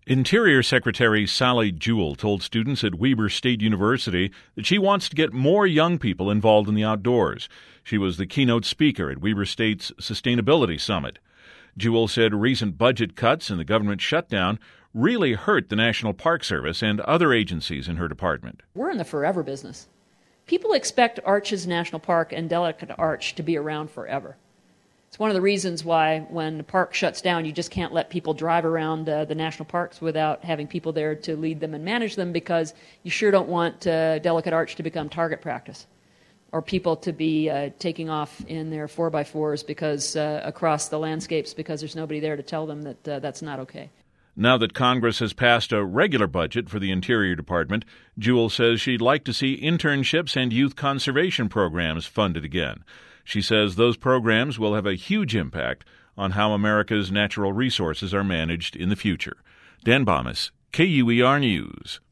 Interior Secretary Sally Jewell told students at Weber State University that she wants to get more young people involved in the outdoors. She was the keynote speaker at Weber State's Sustainability Summit. Jewell said recent budget cuts and the government shutdown really hurt the National Park Service and other agencies in her department. We're in the forever business. People expect Arches National Park and Delicate Arch to be around forever. It's one of the reasons why when the park shuts down, you just can't let people drive around the national parks without having people there to lead them and manage them, because you sure don't want Delicate Arch to become target practice or people to be taking off in their 4x4s because across the landscapes because there's nobody there to tell them that that's not okay. Now that Congress has passed a regular budget for the Interior Department, Jewell says she'd like to see internships and youth conservation programs funded again. She says those programs will have a huge impact on how America's natural resources are managed in the future. Dan Bomis, KUER News.